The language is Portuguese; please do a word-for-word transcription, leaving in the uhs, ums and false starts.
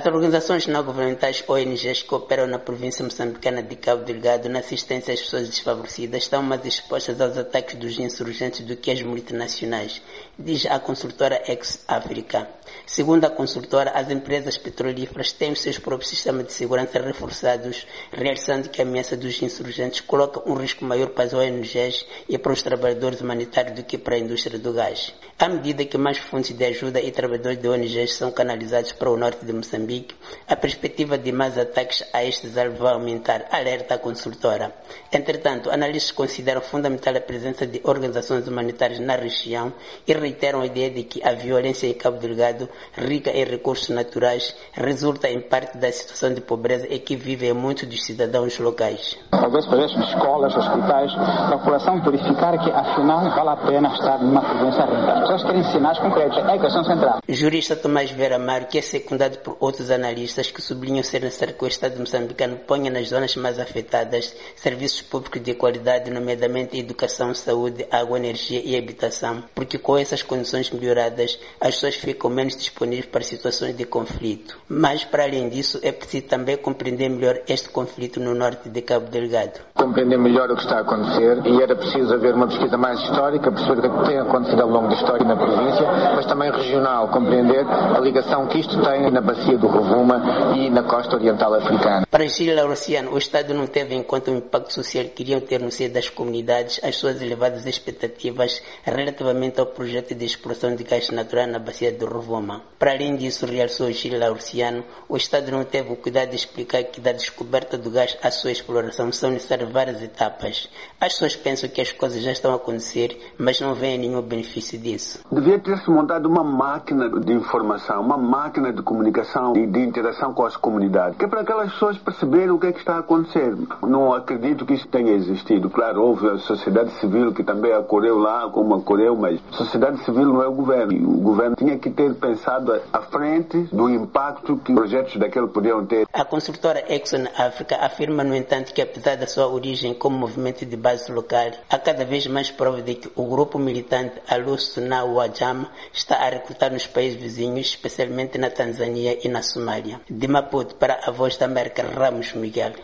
organizações não governamentais O N Gs que operam na província moçambicana de Cabo Delgado na assistência às pessoas desfavorecidas estão mais expostas aos ataques dos insurgentes do que as multinacionais, diz a consultora Ex-Africa. Segundo a consultora, as empresas petrolíferas têm os seus próprios sistemas de segurança reforçados, realçando que a ameaça dos insurgentes coloca um risco maior para as O N Gs e para os trabalhadores humanitários do que para a indústria do gás. À medida que mais fontes de ajuda e trabalhadores de O N Gs são canalizados para o norte de Moçambique, a perspectiva de mais ataques a estes alvos vai aumentar, alerta a consultora. Entretanto, analistas consideram fundamental a presença de organizações humanitárias na região e reiteram a ideia de que a violência em Cabo Delgado, rica em recursos naturais, resulta em parte da situação de pobreza em que vivem muitos dos cidadãos locais. Talvez projetos de escolas, hospitais, para a população verificar que afinal vale a pena estar numa província rica. As pessoas querem sinais concretos, é a questão central. O jurista Tomás Vera Amaro, que é secundado por outros analistas que sublinham ser necessário que o Estado moçambicano ponha nas zonas mais afetadas serviços públicos de qualidade, nomeadamente educação, saúde, água, energia e habitação, porque com essas condições melhoradas, as pessoas ficam menos disponíveis para situações de conflito. Mas, para além disso, é preciso também compreender melhor este conflito no norte de Cabo Delgado. Compreender melhor o que está a acontecer e era preciso haver uma pesquisa mais histórica, perceber o que tem acontecido ao longo da história na província, mas também regional, compreender a ligação que isto tem na bacia do Rovuma e na costa oriental africana. Para Gil Laurciano, o Estado não teve em conta o impacto social que iriam ter no seio das comunidades, as suas elevadas expectativas relativamente ao projeto de exploração de gás natural na bacia do Rovuma. Para além disso, realçou Gil Laurciano, o Estado não teve o cuidado de explicar que da descoberta do gás à sua exploração são necessárias várias etapas. As pessoas pensam que as coisas já estão a acontecer, mas não veem nenhum benefício disso. Devia ter-se montado uma máquina de informação, uma máquina de comunicação e de interação com as comunidades, que é para aquelas pessoas perceberem o que é que está a acontecer. Não acredito que isso tenha existido. Claro, houve a sociedade civil que também acolheu lá, como acolheu, mas a sociedade civil não é o governo. E o governo tinha que ter pensado à frente do impacto que projetos daquele podiam ter. A consultora Exxon África afirma, no entanto, que apesar da sua origem como movimento de base local, há cada vez mais prova de que o grupo militante Al-Sunna wal-Jamaa está a recrutar nos países vizinhos, especialmente na Tanzânia e na Somália. De Maputo, para a Voz da América, Ramos Miguel.